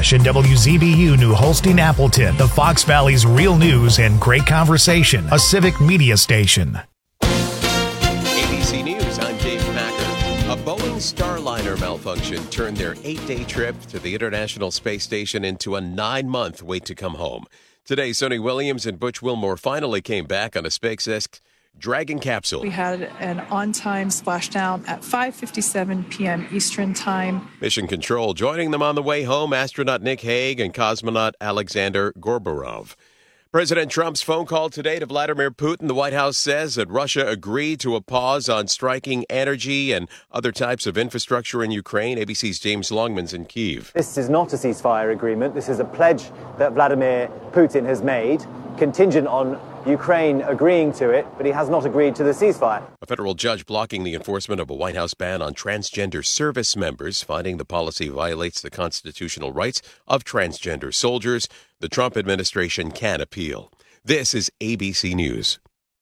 Josh and WZBU New Holstein Appleton, the Fox Valley's real news and great conversation, a civic media station. ABC News, I'm Dave Packer. A Boeing Starliner malfunction turned their 8-day trip to the International Space Station into a 9-month wait to come home. Today, Sonny Williams and Butch Wilmore finally came back on a SpaceX Dragon capsule. We had an on-time splashdown at 5:57 p.m. Eastern Time. Mission Control joining them on the way home, astronaut Nick Hague and cosmonaut Alexander Gorbarov. President Trump's phone call today to Vladimir Putin. The White House says that Russia agreed to a pause on striking energy and other types of infrastructure in Ukraine. ABC's James Longman's in Kyiv. This is not a ceasefire agreement. This is a pledge that Vladimir Putin has made, contingent on Ukraine agreeing to it, but he has not agreed to the ceasefire. A federal judge blocking the enforcement of a White House ban on transgender service members, finding the policy violates the constitutional rights of transgender soldiers. The Trump administration can appeal. This is ABC News.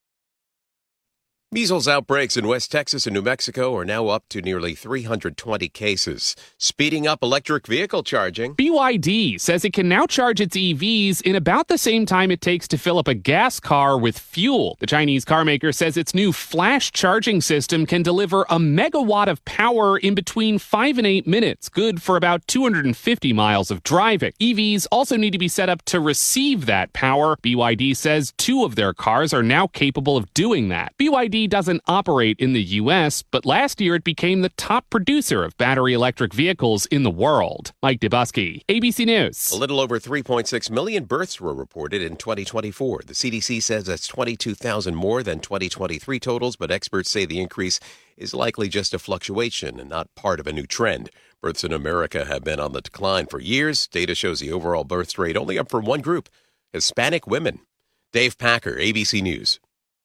Measles outbreaks in West Texas and New Mexico are now up to nearly 320 cases, speeding up electric vehicle charging. BYD says it can now charge its EVs in about the same time it takes to fill up a gas car with fuel. The Chinese carmaker says its new flash charging system can deliver a megawatt of power in between 5 and 8 minutes, good for about 250 miles of driving. EVs also need to be set up to receive that power. BYD says 2 of their cars are now capable of doing that. BYD doesn't operate in the U.S., but last year it became the top producer of battery electric vehicles in the world. Mike Dubusky, ABC News. A little over 3.6 million births were reported in 2024. The CDC says that's 22,000 more than 2023 totals, but experts say the increase is likely just a fluctuation and not part of a new trend. Births in America have been on the decline for years. Data shows the overall birth rate only up for one group, Hispanic women. Dave Packer, ABC News.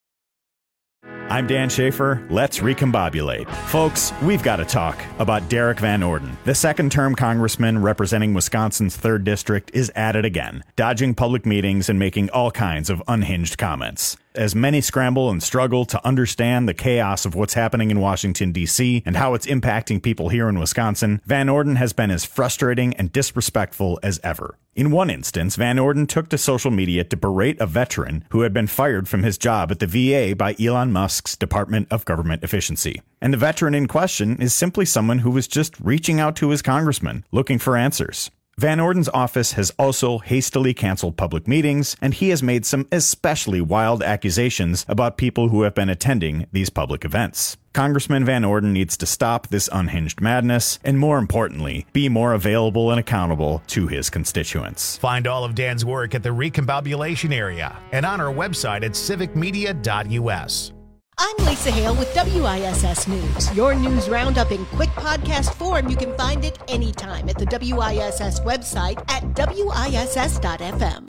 I'm Dan Schaefer. Let's recombobulate. Folks, we've got to talk about Derek Van Orden. The second-term congressman representing Wisconsin's 3rd District is at it again, dodging public meetings and making all kinds of unhinged comments. As many scramble and struggle to understand the chaos of what's happening in Washington, D.C. and how it's impacting people here in Wisconsin, Van Orden has been as frustrating and disrespectful as ever. In one instance, Van Orden took to social media to berate a veteran who had been fired from his job at the VA by Elon Musk's Department of Government Efficiency. And the veteran in question is simply someone who was just reaching out to his congressman, looking for answers. Van Orden's office has also hastily canceled public meetings, and he has made some especially wild accusations about people who have been attending these public events. Congressman Van Orden needs to stop this unhinged madness, and more importantly, be more available and accountable to his constituents. Find all of Dan's work at the Recombobulation Area and on our website at civicmedia.us. I'm Lisa Hale with WISS News. Your news roundup in quick podcast form. You can find it anytime at the WISS website at WISS.FM.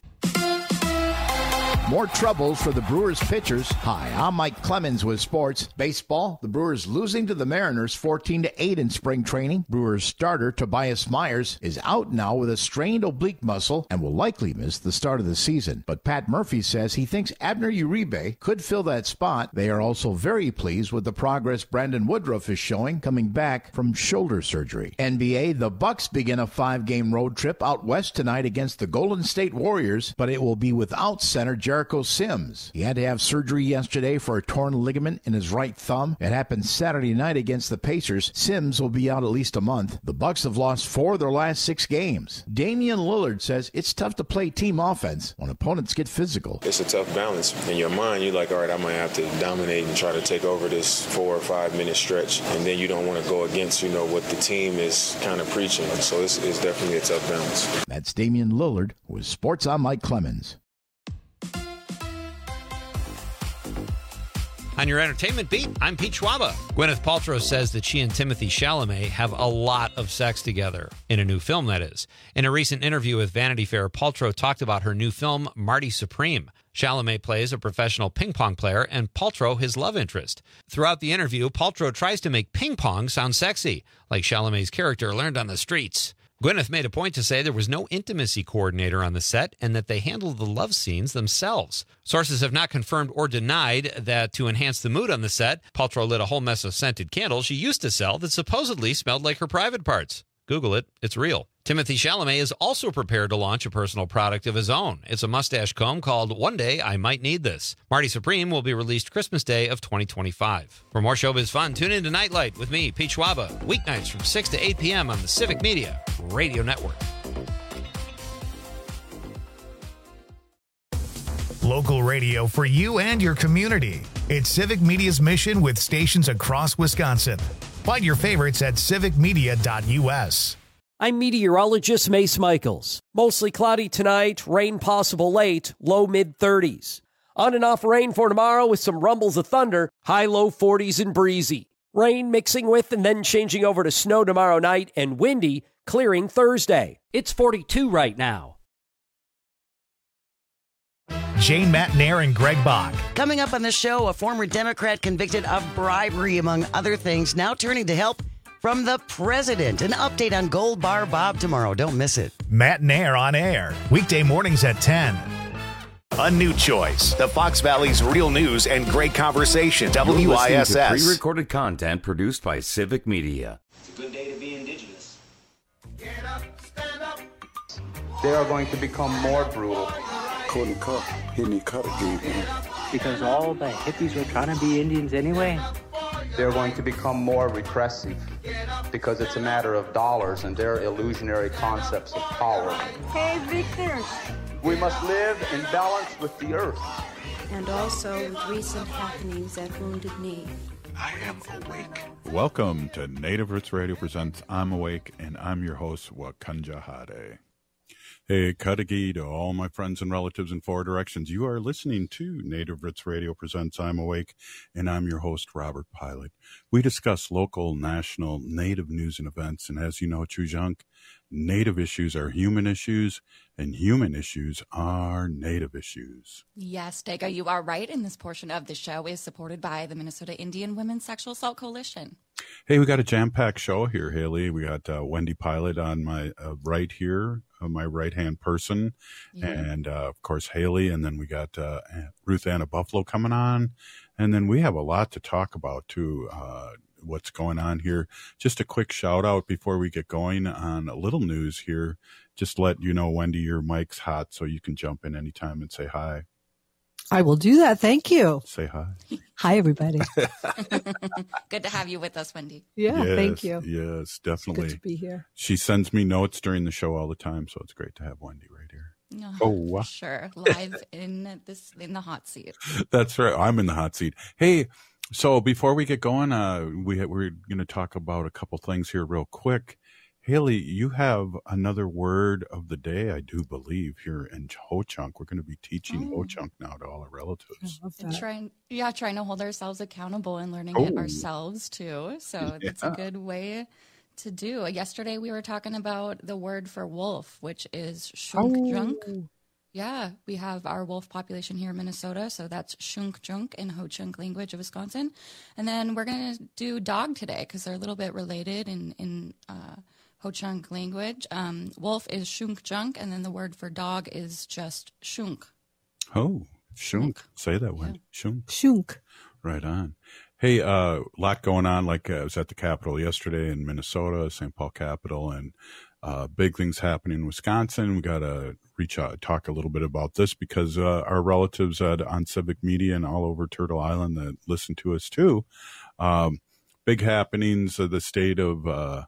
More troubles for the Brewers pitchers. Hi, I'm Mike Clemens with sports. Baseball, the Brewers losing to the Mariners 14-8 in spring training. Brewers starter Tobias Myers is out now with a strained oblique muscle and will likely miss the start of the season. But Pat Murphy says he thinks Abner Uribe could fill that spot. They are also very pleased with the progress Brandon Woodruff is showing coming back from shoulder surgery. NBA, the Bucks begin a 5-game road trip out west tonight against the Golden State Warriors, but it will be without center Jericho Sims. He had to have surgery yesterday for a torn ligament in his right thumb. It happened Saturday night against the Pacers. Sims will be out at least a month. The Bucks have lost 4 of their last 6 games. Damian Lillard says it's tough to play team offense when opponents get physical. It's a tough balance. In your mind, you're like, all right, I might have to dominate and try to take over this 4 or 5 minute stretch. And then you don't want to go against, what the team is kind of preaching. So it's definitely a tough balance. That's Damian Lillard with Sports. I'm Mike Clemens. On your entertainment beat, I'm Pete Schwaba. Gwyneth Paltrow says that she and Timothée Chalamet have a lot of sex together, in a new film, that is. In a recent interview with Vanity Fair, Paltrow talked about her new film, Marty Supreme. Chalamet plays a professional ping pong player and Paltrow his love interest. Throughout the interview, Paltrow tries to make ping pong sound sexy, like Chalamet's character learned on the streets. Gwyneth made a point to say there was no intimacy coordinator on the set and that they handled the love scenes themselves. Sources have not confirmed or denied that to enhance the mood on the set, Paltrow lit a whole mess of scented candles she used to sell that supposedly smelled like her private parts. Google it, it's real. Timothée Chalamet is also prepared to launch a personal product of his own. It's a mustache comb called One Day I Might Need This. Marty Supreme will be released Christmas Day of 2025. For more showbiz fun, tune in to Nightlight with me, Pete Schwaba, weeknights from 6 to 8 p.m. on the Civic Media Radio Network. Local radio for you and your community. It's Civic Media's mission with stations across Wisconsin. Find your favorites at civicmedia.us. I'm meteorologist Mace Michaels. Mostly cloudy tonight, rain possible late, low mid-30s. On and off rain for tomorrow with some rumbles of thunder, high low 40s and breezy. Rain mixing with and then changing over to snow tomorrow night and windy, clearing Thursday. It's 42 right now. Jane Matnair and Greg Bach. Coming up on the show, a former Democrat convicted of bribery, among other things, now turning to help from the president. An update on Gold Bar Bob tomorrow. Don't miss it. Matnair on air, weekday mornings at 10. A new choice. The Fox Valley's real news and great conversation. WISS. To pre-recorded content produced by Civic Media. It's a good day to be indigenous. Get up, stand up. They are going to become more brutal. Couldn't cut. Hitting cut again. Because all the hippies were trying to be Indians anyway. They're going to become more repressive because it's a matter of dollars and their illusionary concepts of power. Hey, Victor. We must live in balance with the earth. And also with recent happenings at Wounded Knee. I am awake. Welcome to Native Roots Radio presents I'm Awake, and I'm your host, Wakanja Hade. Hey, Kadagi to all my friends and relatives in four directions. You are listening to Native Roots Radio presents I'm Awake, and I'm your host, Robert Pilot. We discuss local, national, Native news and events, and as you know, Chujunk, Native issues are human issues, and human issues are Native issues. Yes, Dega, you are right, and this portion of the show is supported by the Minnesota Indian Women's Sexual Assault Coalition. Hey, we got a jam-packed show here, Haley. We got Wendy Pilot on my right here, my right-hand person, and, of course, Haley, and then we got Ruth Anna Buffalo coming on, and then we have a lot to talk about, too, what's going on here. Just a quick shout-out before we get going on a little news here. Just let you know, Wendy, your mic's hot, so you can jump in anytime and say hi. I will do that. Thank you. Say hi. Hi, everybody. Good to have you with us, Wendy. Yeah, yes, thank you. Yes, definitely. It's good to be here. She sends me notes during the show all the time, so it's great to have Wendy right here. Oh, sure. Live in the hot seat. That's right. I'm in the hot seat. Hey, so before we get going, we're going to talk about a couple things here real quick. Haley, you have another word of the day, I do believe, here in Ho-Chunk. We're going to be teaching Ho-Chunk now to all our relatives. Trying to hold ourselves accountable and learning it ourselves, too. So that's a good way to do. Yesterday, we were talking about the word for wolf, which is shunk-junk. Yeah, we have our wolf population here in Minnesota, so that's shunk-junk in Ho-Chunk language of Wisconsin. And then we're going to do dog today because they're a little bit related in Ho-Chunk language. Wolf is shunk-junk, and then the word for dog is just shunk. Oh, shunk. Say that one. Yeah. Shunk. Shunk. Right on. Hey, lot going on. Like I was at the Capitol yesterday in Minnesota, St. Paul Capitol, and big things happening in Wisconsin. We got to reach out, talk a little bit about this because our relatives on Civic Media and all over Turtle Island that listen to us too. Big happenings of the state of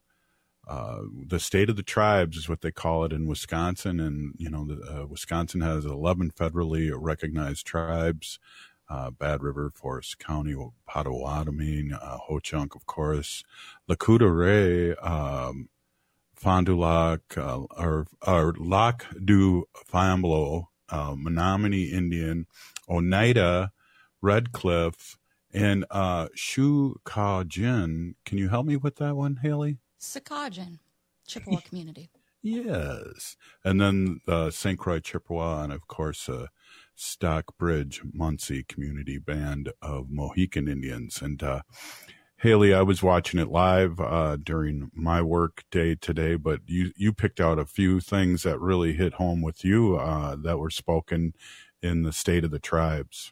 the tribes is what they call it in Wisconsin. And, you know, Wisconsin has 11 federally recognized tribes, Bad River, Forest County, Potawatomi, Ho-Chunk, of course, Lakota Ray, Fond du Lac, or Lac du Famblo, Menominee Indian, Oneida, Red Cliff, and Shukajin. Can you help me with that one, Haley? Sakajin, Chippewa community. Yes. And then St. Croix Chippewa, and of course, Stockbridge Muncie community band of Mohican Indians. And Haley, I was watching it live during my work day today, but you picked out a few things that really hit home with you that were spoken in the State of the Tribes.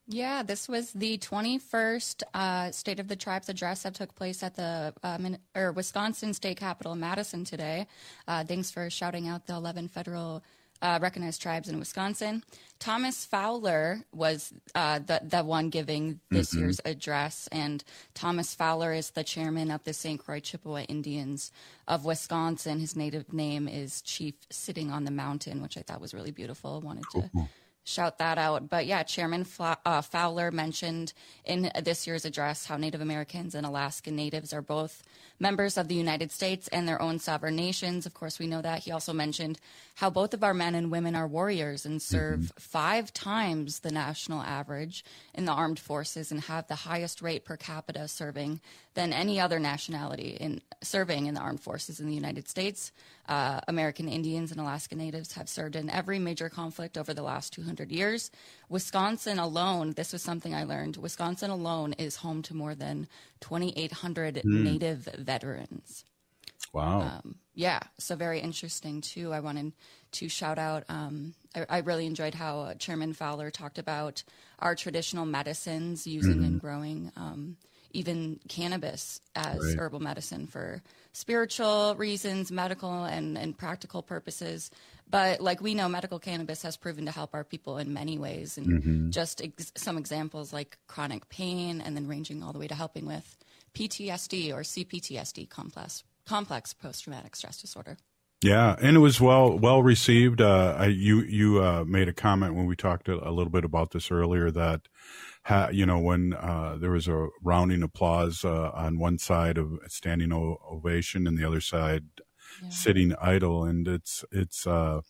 Yeah, this was the 21st State of the Tribes address that took place at the Wisconsin State Capitol, Madison, today. Thanks for shouting out the 11 federal recognized tribes in Wisconsin. Thomas Fowler was the one giving this year's address, and Thomas Fowler is the chairman of the St. Croix Chippewa Indians of Wisconsin. His native name is Chief Sitting on the Mountain, which I thought was really beautiful. Wanted to shout that out. But yeah, Chairman Fowler mentioned in this year's address how Native Americans and Alaskan Natives are both members of the United States and their own sovereign nations. Of course, we know that. He also mentioned how both of our men and women are warriors and serve 5 times the national average in the armed forces and have the highest rate per capita serving than any other nationality in serving in the armed forces in the United States. American Indians and Alaska Natives have served in every major conflict over the last 200 years. Wisconsin alone, this was something I learned, Wisconsin alone is home to more than 2,800 Native veterans. Wow. Yeah, so very interesting, too. I wanted to shout out, I really enjoyed how Chairman Fowler talked about our traditional medicines using and growing even cannabis as herbal medicine for spiritual reasons, medical and practical purposes. But like we know, medical cannabis has proven to help our people in many ways. And just some examples like chronic pain, and then ranging all the way to helping with PTSD or CPTSD, complex post-traumatic stress disorder. Yeah, and it was well received. You made a comment when we talked a little bit about this earlier that, when there was a rounding applause on one side of a standing ovation and the other side sitting idle, and it's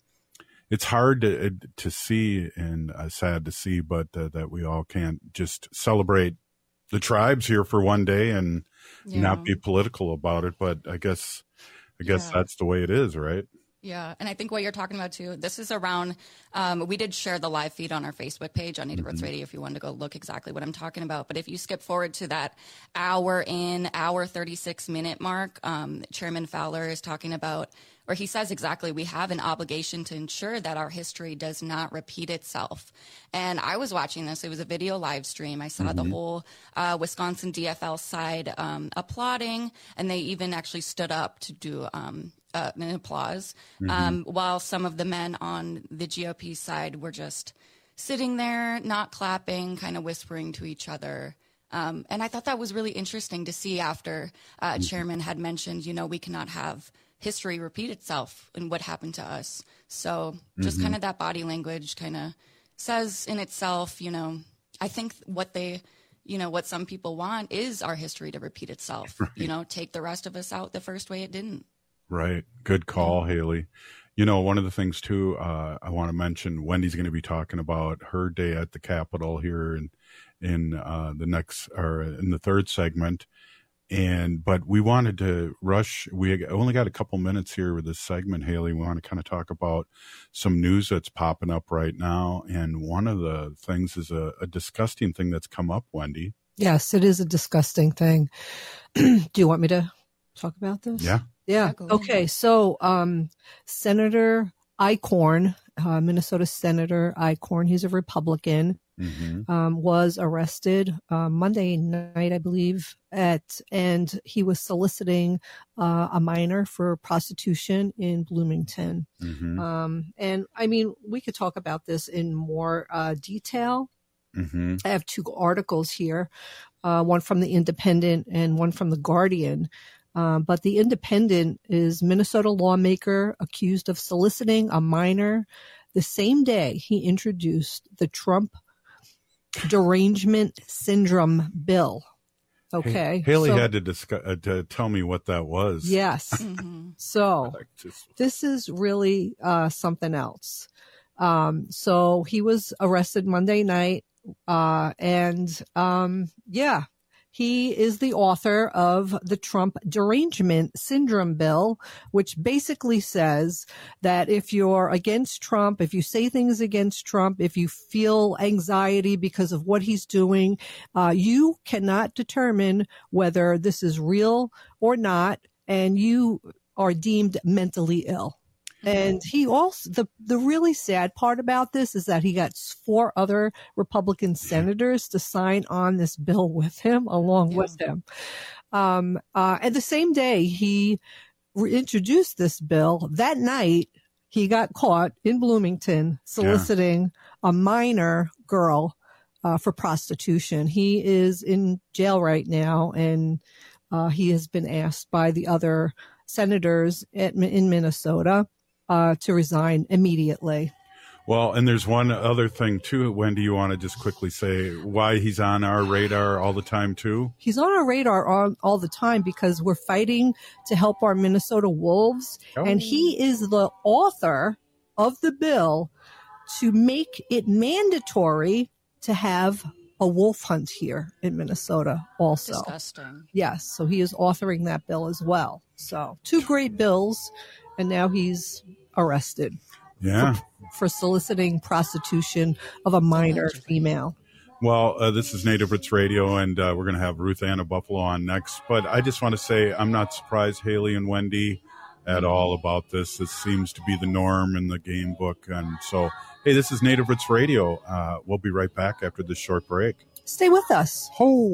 hard to see and sad to see, but that we all can't just celebrate the tribes here for one day and not be political about it. But I guess that's the way it is, right? Yeah, and I think what you're talking about, too, this is around, we did share the live feed on our Facebook page on Native Roots Radio if you wanted to go look exactly what I'm talking about. But if you skip forward to that hour 36-minute mark, Chairman Fowler is talking about, or he says exactly, we have an obligation to ensure that our history does not repeat itself. And I was watching this. It was a video live stream. I saw the whole Wisconsin DFL side applauding, and they even actually stood up to do an applause, while some of the men on the GOP side were just sitting there, not clapping, kind of whispering to each other. And I thought that was really interesting to see after Chairman had mentioned, we cannot have history repeat itself and what happened to us. So just kind of that body language kind of says in itself, I think what what some people want is our history to repeat itself, take the rest of us out the first way it didn't. Right. Good call, Haley. One of the things too, I want to mention, Wendy's going to be talking about her day at the Capitol here in the third segment. But we wanted to rush. We only got a couple minutes here with this segment, Haley. We want to kind of talk about some news that's popping up right now. And one of the things is a disgusting thing that's come up, Wendy. Yes, it is a disgusting thing. Do you want me to talk about this? Yeah. Yeah. Okay. So, Senator Eichhorn, Minnesota Senator Eichhorn, he's a Republican, was arrested Monday night, I believe, and he was soliciting a minor for prostitution in Bloomington. And I mean, we could talk about this in more detail. I have 2 articles here, one from the Independent and one from the Guardian. But the Independent is Minnesota lawmaker accused of soliciting a minor the same day he introduced the Trump derangement syndrome bill. Okay. Haley had to tell me what that was. Yes. So this is really something else. So he was arrested Monday night. He is the author of the Trump derangement syndrome bill, which basically says that if you're against Trump, if you say things against Trump, if you feel anxiety because of what he's doing, you cannot determine whether this is real or not, and you are deemed mentally ill. And he also, the really sad part about this is that he got 4 other Republican senators to sign on this bill with him, along with him. And the same day he introduced this bill, that night he got caught in Bloomington soliciting a minor girl for prostitution. He is in jail right now, and he has been asked by the other senators in Minnesota to resign immediately. Well, and there's one other thing, too. Wendy, you want to just quickly say why he's on our radar all the time, too? He's on our radar all the time because we're fighting to help our Minnesota Wolves. Oh. And he is the author of the bill to make it mandatory to have a wolf hunt here in Minnesota also. Disgusting. Yes. So he is authoring that bill as well. So 2 great bills. And now he's arrested for soliciting prostitution of a minor female. Well, this is Native Roots Radio, and we're going to have Ruth Anna Buffalo on next. But I just want to say I'm not surprised, Haley and Wendy, at all about this. This seems to be the norm in the game book. And so, hey, this is Native Roots Radio. We'll be right back after this short break. Stay with us.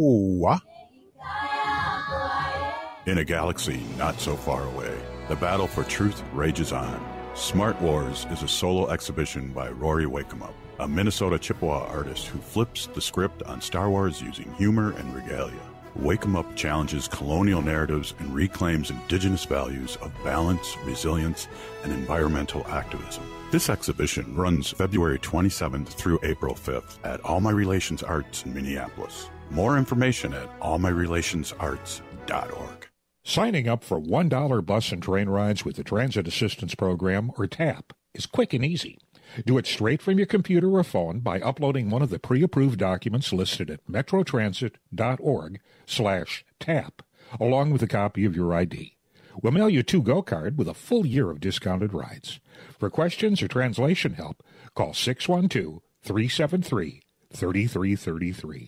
In a galaxy not so far away, the battle for truth rages on. Smart Wars is a solo exhibition by Rory Wakemup, a Minnesota Chippewa artist who flips the script on Star Wars using humor and regalia. Wakemup challenges colonial narratives and reclaims indigenous values of balance, resilience, and environmental activism. This exhibition runs February 27th through April 5th at All My Relations Arts in Minneapolis. More information at allmyrelationsarts.org. Signing up for $1 bus and train rides with the Transit Assistance Program, or TAP, is quick and easy. Do it straight from your computer or phone by uploading one of the pre-approved documents listed at metrotransit.org/TAP, along with a copy of your ID. We'll mail you a To-Go card with a full year of discounted rides. For questions or translation help, call 612-373-3333.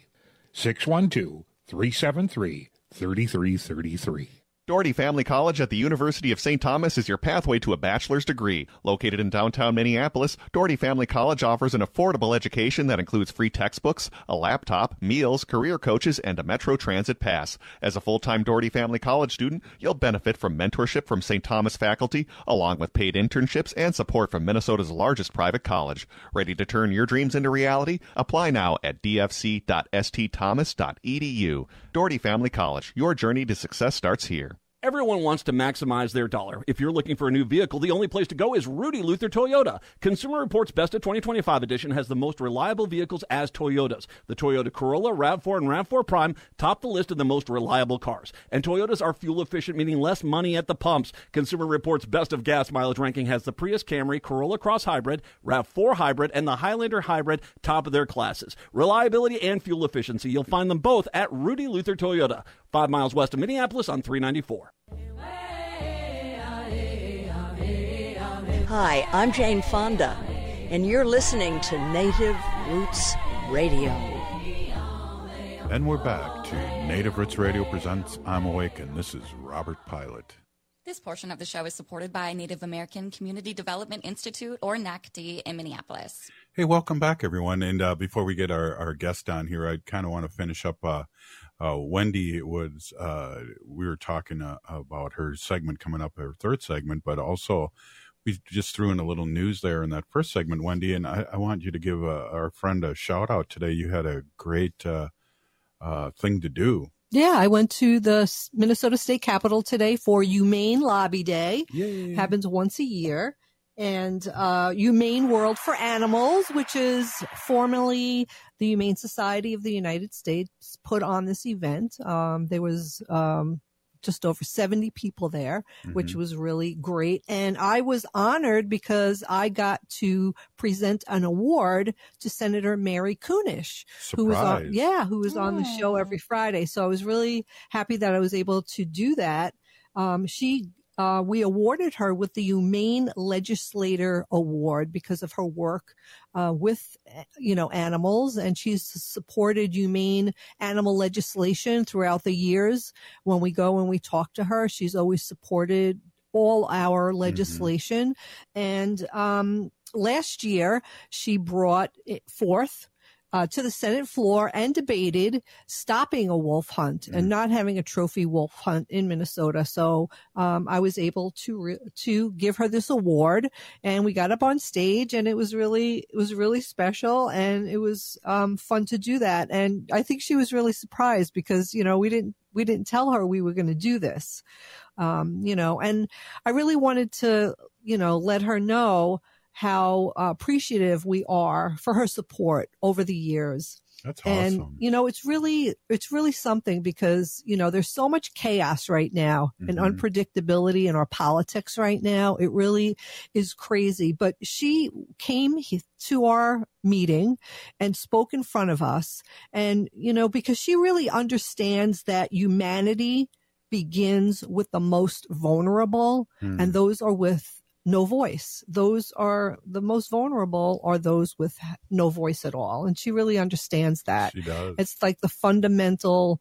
612-373-3333. Doherty Family College at the University of St. Thomas is your pathway to a bachelor's degree. Located in downtown Minneapolis, Doherty Family College offers an affordable education that includes free textbooks, a laptop, meals, career coaches, and a Metro Transit pass. As a full-time Doherty Family College student, you'll benefit from mentorship from St. Thomas faculty, along with paid internships and support from Minnesota's largest private college. Ready to turn your dreams into reality? Apply now at dfc.stthomas.edu. Doherty Family College, your journey to success starts here. Everyone wants to maximize their dollar. If you're looking for a new vehicle, the only place to go is Rudy Luther Toyota. Consumer Reports Best of 2025 edition has the most reliable vehicles as Toyotas. The Toyota Corolla, RAV4, and RAV4 Prime top the list of the most reliable cars. And Toyotas are fuel efficient, meaning less money at the pumps. Consumer Reports Best of gas mileage ranking has the Prius Camry, Corolla Cross Hybrid, RAV4 Hybrid, and the Highlander Hybrid top of their classes. Reliability and fuel efficiency, you'll find them both at Rudy Luther Toyota, 5 miles west of Minneapolis on 394. Hi, I'm Jane Fonda, and you're listening to Native Roots Radio. And we're back to Native Roots Radio presents I'm Awake, and this is Robert Pilot. This portion of the show is supported by Native American Community Development Institute, or NACD, in Minneapolis. Hey, welcome back, everyone. And before we get our guest on here, I kind of want to finish up. Wendy was, we were talking about her segment coming up, her third segment, but also we just threw in a little news there in that first segment, Wendy, and I want you to give our friend a shout out today. You had a great thing to do. Yeah, I went to the Minnesota State Capitol today for Humane Lobby Day. Yay. Happens once a year. And Humane World for Animals, which is formerly the Humane Society of the United States, put on this event. There was just over 70 people there, which was really great. And I was honored because I got to present an award to Senator Mary Kunesh, who was on the show every Friday. So I was really happy that I was able to do that. We awarded her with the Humane Legislator Award because of her work with, animals, and she's supported humane animal legislation throughout the years. When we go and we talk to her, she's always supported all our legislation. And last year, she brought it forth to the Senate floor and debated stopping a wolf hunt and not having a trophy wolf hunt in Minnesota. So I was able to give her this award, and we got up on stage, and it was really special, and it was fun to do that. And I think she was really surprised because we didn't tell her we were going to do this, and I really wanted to let her know how appreciative we are for her support over the years. That's awesome. And, it's really something because, there's so much chaos right now and unpredictability in our politics right now. It really is crazy. But she came to our meeting and spoke in front of us. And, because she really understands that humanity begins with the most vulnerable, and those are with no voice. Those are the most vulnerable are those with no voice at all. And she really understands that. She does. It's like the fundamental,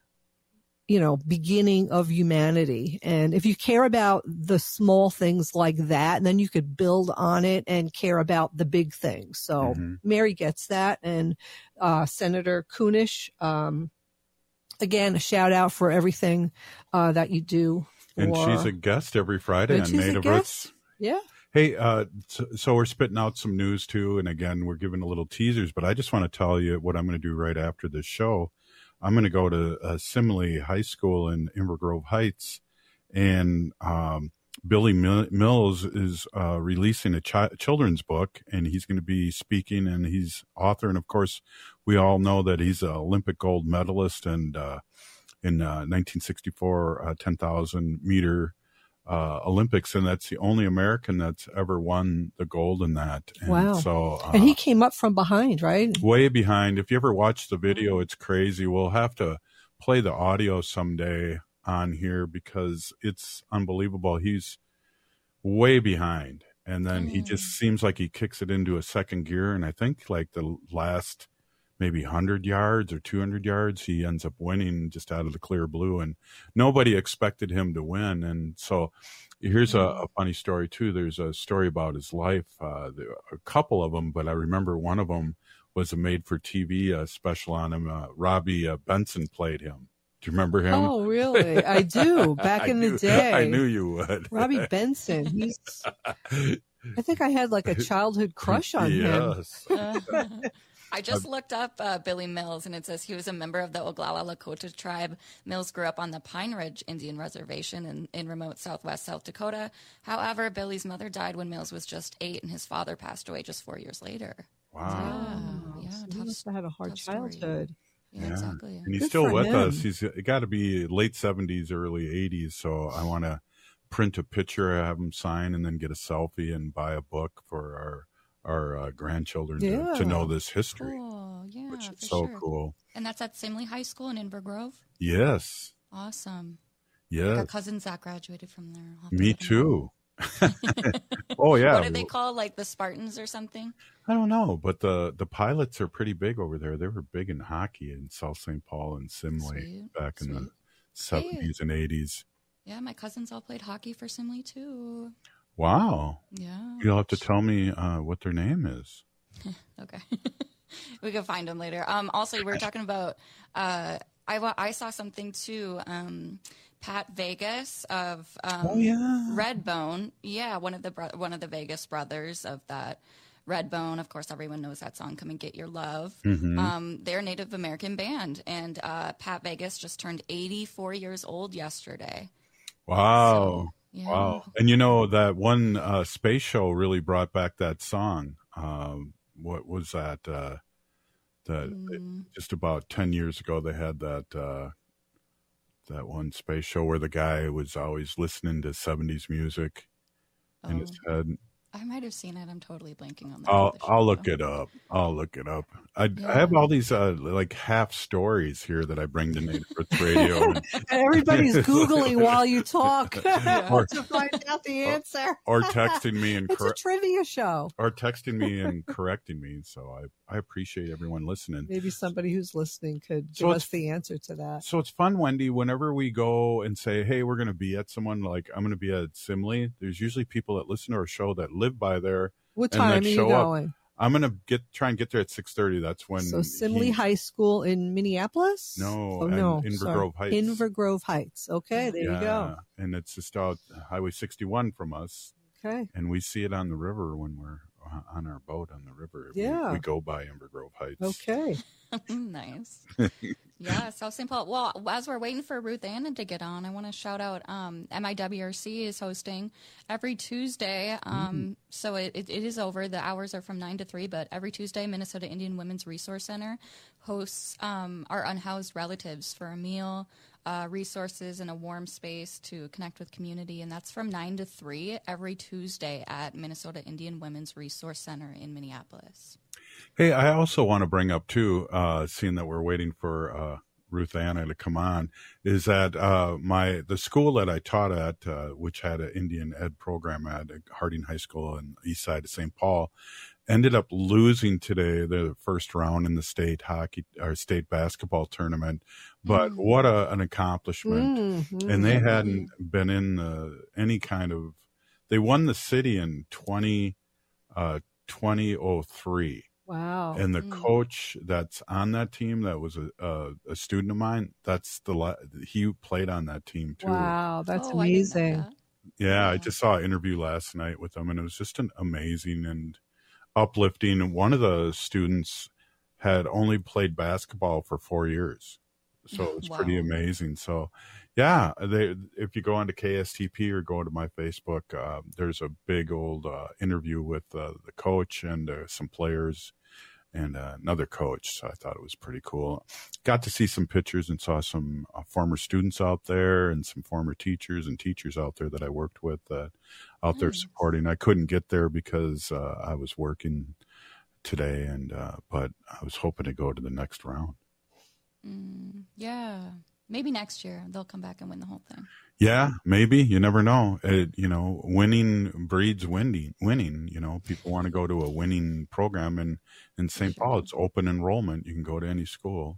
beginning of humanity. And if you care about the small things like that, then you could build on it and care about the big things. So Mary gets that. And Senator Kunish, again, a shout out for everything that you do. And she's a guest every Friday on Native Roots. Yeah. Hey, so we're spitting out some news too, and again, we're giving a little teasers, but I just want to tell you what I'm going to do right after this show. I'm going to go to Simile High School in Inver Grove Heights, and Billy Mills is releasing a children's book, and he's going to be speaking, and he's author, and of course, we all know that he's an Olympic gold medalist, and in 1964 10,000 meter Olympics, and that's the only American that's ever won the gold in that. And wow. So, and he came up from behind, right? Way behind. If you ever watch the video, it's crazy. We'll have to play the audio someday on here because it's unbelievable. He's way behind. And then he just seems like he kicks it into a second gear. And I think like the last maybe 100 yards or 200 yards, he ends up winning just out of the clear blue, and nobody expected him to win. And so here's a funny story too. There's a story about his life, a couple of them, but I remember one of them was a made-for-TV special on him. Robbie Benson played him. Do you remember him? Oh, really? I do. Back in the day. I knew you would. Robbie Benson. I think I had like a childhood crush on him. I just looked up Billy Mills, and it says he was a member of the Oglala Lakota tribe. Mills grew up on the Pine Ridge Indian Reservation in remote southwest South Dakota. However, Billy's mother died when Mills was just 8, and his father passed away just 4 years later. Wow. Yeah, so he must have had a hard childhood. Yeah, exactly. And he's still with us. He's got to be late 70s, early 80s, so I want to print a picture, have him sign, and then get a selfie and buy a book for our grandchildren to know this history, which is so cool. And that's at Simley High School in Inver Grove? Yes. Awesome. Yeah. Our cousin Zach graduated from there. Me too. Oh, yeah. What do they call, like the Spartans or something? I don't know, but the Pilots are pretty big over there. They were big in hockey in South St. Paul and Simley back in the 70s and 80s. Yeah, my cousins all played hockey for Simley too. Wow. Yeah. You'll have to tell me what their name is. Okay. We can find them later. Also, we were talking about, I saw something too, Pat Vegas of Redbone. Yeah, one of the Vegas brothers of that Redbone. Of course, everyone knows that song, Come and Get Your Love. They're a Native American band, and Pat Vegas just turned 84 years old yesterday. Wow. So, yeah. Wow. And you know, that one space show really brought back that song. What was that? Just about 10 years ago, they had that one space show where the guy was always listening to 70s music in his head. I might have seen it. I'm totally blanking on that. I'll look it up. I have all these like half stories here that I bring to Native Roots Radio. Everybody's Googling while you talk to find out the answer. Or texting me and it's a trivia show. Or texting me and correcting me. So I appreciate everyone listening. Maybe somebody who's listening could give us the answer to that. So it's fun, Wendy, whenever we go and say, hey, we're going to be at someone, like I'm going to be at Simley, there's usually people that listen to our show that live by there. What time are you going? Up. I'm going to try and get there at 6:30. That's when. So Simley High School in Minneapolis? No, Inver Grove Heights. Inver Grove Heights. Okay, there you go. And it's just out Highway 61 from us. Okay. And we see it on the river when we're on our boat on the river. Yeah. We go by Inver Grove Heights. Okay. Nice. Yeah, South St. Paul. Well, as we're waiting for Ruth Ann to get on, I want to shout out MIWRC is hosting every Tuesday. So it is over. The hours are from 9 to 3, but every Tuesday, Minnesota Indian Women's Resource Center hosts our unhoused relatives for a meal, resources, and a warm space to connect with community. And that's from 9 to 3 every Tuesday at Minnesota Indian Women's Resource Center in Minneapolis. Hey, I also want to bring up, too, seeing that we're waiting for Ruth Anna to come on, is that the school that I taught at, which had an Indian Ed program at Harding High School in the east side of St. Paul, ended up losing today the first round in the state basketball tournament. But what an accomplishment. And they hadn't been in any kind of – they won the city in 2003. Wow. And the coach that's on that team that was a student of mine, he played on that team too. Wow, that's amazing. Yeah, I just saw an interview last night with them, and it was just an amazing and uplifting. And one of the students had only played basketball for 4 years. So it's pretty amazing. So yeah, if you go onto KSTP or go to my Facebook, there's a big old interview with the coach and some players and another coach. So I thought it was pretty cool. Got to see some pictures and saw some former students out there and some former teachers and teachers out there that I worked with out there supporting. I couldn't get there because I was working today, but I was hoping to go to the next round. Yeah. Maybe next year they'll come back and win the whole thing. Yeah, maybe. You never know. Winning breeds winning. People want to go to a winning program, and in St. Paul, it's open enrollment. You can go to any school.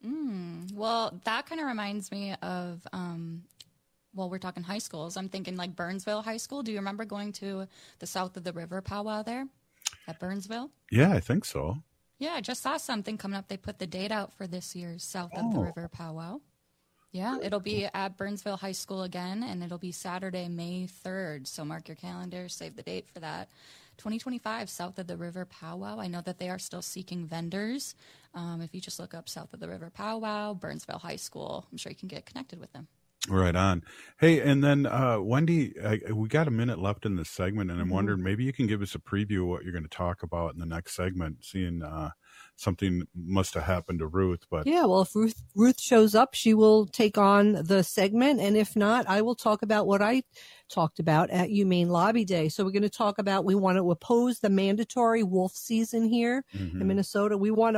Well, that kind of reminds me of, we're talking high schools. I'm thinking like Burnsville High School. Do you remember going to the South of the River powwow there at Burnsville? Yeah, I think so. Yeah, I just saw something coming up. They put the date out for this year's South of the River powwow. Yeah, it'll be at Burnsville High School again, and it'll be Saturday, May 3rd. So mark your calendar, save the date for that. 2025 South of the River powwow. I know that they are still seeking vendors. If you just look up South of the River powwow, Burnsville High School, I'm sure you can get connected with them. Right on. Hey, and then Wendy, we got a minute left in this segment, and I'm wondering maybe you can give us a preview of what you're going to talk about in the next segment, seeing something must have happened to Ruth. But yeah, well, if Ruth shows up, she will take on the segment, and if not, I will talk about what I talked about at Humane Lobby Day. So we're going to talk about, we want to oppose the mandatory wolf season here in Minnesota. We want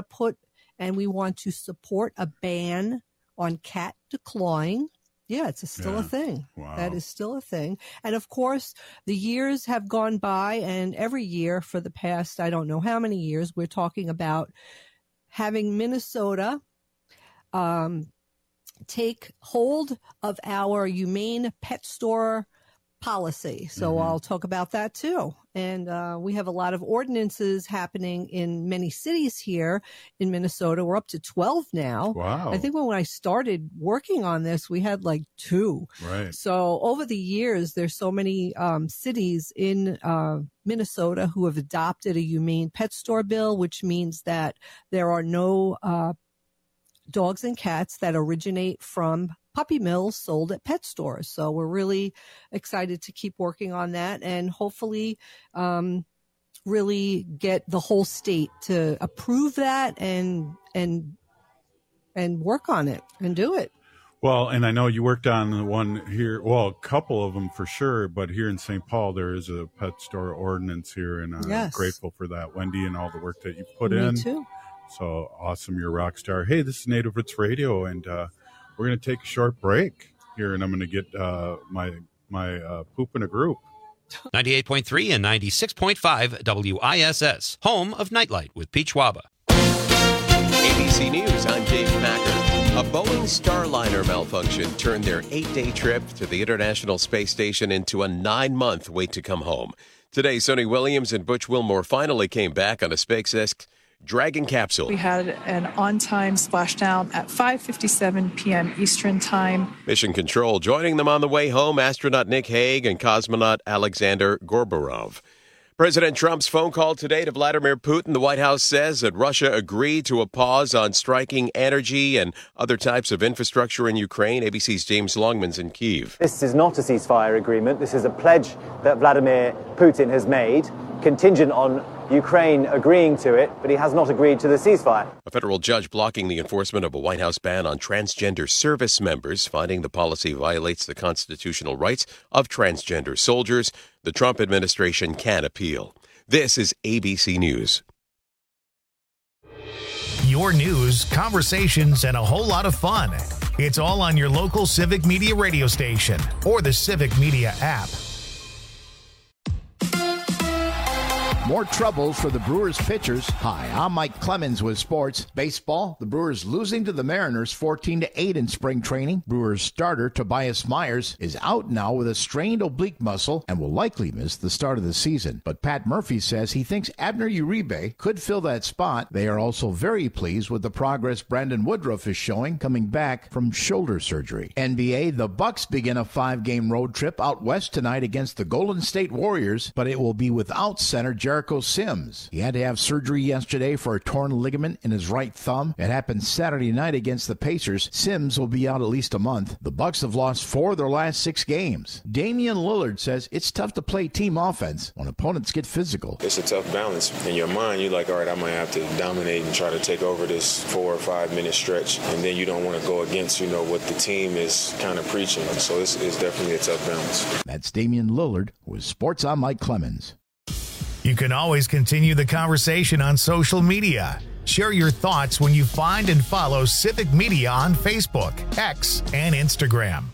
to support a ban on cat declawing. Yeah, it's still a thing. Wow. That is still a thing. And of course, the years have gone by, and every year for the past, I don't know how many years, we're talking about having Minnesota take hold of our humane pet store policy. So I'll talk about that too. And we have a lot of ordinances happening in many cities here in Minnesota. We're up to 12 now. Wow. I think when I started working on this, we had like 2. Right. So over the years, there's so many cities in Minnesota who have adopted a humane pet store bill, which means that there are no dogs and cats that originate from puppy mills sold at pet stores. So we're really excited to keep working on that and hopefully really get the whole state to approve that and work on it and do it. Well, and I know you worked on the one here, well, a couple of them for sure, but here in St. Paul, there is a pet store ordinance here, and I'm grateful for that, Wendy, and all the work that you put in. Me too. So awesome, you're a rock star. Hey, this is Native Roots Radio, and we're going to take a short break here, and I'm going to get my poop in a group. 98.3 and 96.5 WISS, home of Nightlight with Pete Schwaba. ABC News, I'm Dave Packer. A Boeing Starliner malfunction turned their 8-day trip to the International Space Station into a 9-month wait to come home. Today, Sonny Williams and Butch Wilmore finally came back on a SpaceX Dragon capsule. We had an on-time splashdown at 5:57 p.m. Eastern Time. Mission Control joining them on the way home, astronaut Nick Hague and cosmonaut Alexander Gorbarov. President Trump's phone call today to Vladimir Putin. The White House says that Russia agreed to a pause on striking energy and other types of infrastructure in Ukraine. ABC's James Longman's in Kyiv. This is not a ceasefire agreement. This is a pledge that Vladimir Putin has made, contingent on Ukraine agreeing to it, but he has not agreed to the ceasefire. A federal judge blocking the enforcement of a White House ban on transgender service members, finding the policy violates the constitutional rights of transgender soldiers. The Trump administration can appeal. This is ABC News. Your news, conversations, and a whole lot of fun. It's all on your local Civic Media radio station or the Civic Media app. More troubles for the Brewers pitchers. Hi, I'm Mike Clemens with sports. Baseball, the Brewers losing to the Mariners 14-8 in spring training. Brewers starter Tobias Myers is out now with a strained oblique muscle and will likely miss the start of the season. But Pat Murphy says he thinks Abner Uribe could fill that spot. They are also very pleased with the progress Brandon Woodruff is showing coming back from shoulder surgery. NBA, the Bucks begin a 5-game road trip out west tonight against the Golden State Warriors, but it will be without center Jericho Sims. He had to have surgery yesterday for a torn ligament in his right thumb. It happened Saturday night against the Pacers. Sims will be out at least a month. The Bucks have lost 4 of their last 6 games. Damian Lillard says it's tough to play team offense when opponents get physical. It's a tough balance. In your mind, you're like, all right, I might have to dominate and try to take over this 4 or 5 minute stretch. And then you don't want to go against, what the team is kind of preaching. So it's definitely a tough balance. That's Damian Lillard with Sports. I'm Mike Clemens. You can always continue the conversation on social media. Share your thoughts when you find and follow Civic Media on Facebook, X, and Instagram.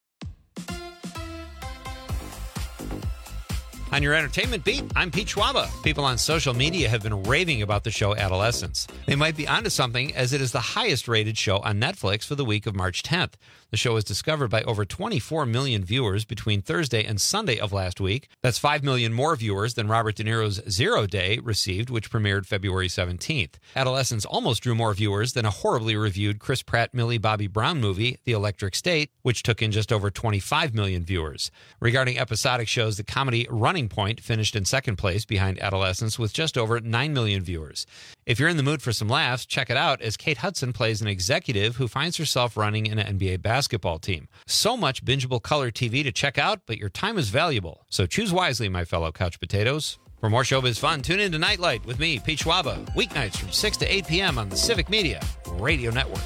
On your entertainment beat, I'm Pete Schwaba. People on social media have been raving about the show Adolescence. They might be onto something, as it is the highest rated show on Netflix for the week of March 10th. The show was discovered by over 24 million viewers between Thursday and Sunday of last week. That's 5 million more viewers than Robert De Niro's Zero Day received, which premiered February 17th. Adolescence almost drew more viewers than a horribly reviewed Chris Pratt, Millie Bobby Brown movie, The Electric State, which took in just over 25 million viewers. Regarding episodic shows, the comedy Running Point finished in second place behind Adolescence with just over 9 million viewers. If you're in the mood for some laughs, check it out as Kate Hudson plays an executive who finds herself running an NBA basketball team. So much bingeable color TV to check out, but your time is valuable. So choose wisely, my fellow couch potatoes. For more showbiz fun, tune in to Nightlight with me, Pete Schwaba, weeknights from 6 to 8 p.m. on the Civic Media Radio Network.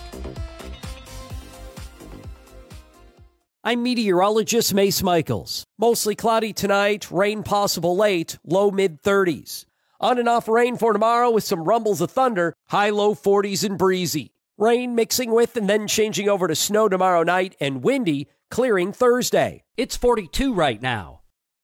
I'm meteorologist Mace Michaels. Mostly cloudy tonight, rain possible late, low mid-30s. On and off rain for tomorrow with some rumbles of thunder, high low 40s and breezy. Rain mixing with and then changing over to snow tomorrow night and windy, clearing Thursday. It's 42 right now.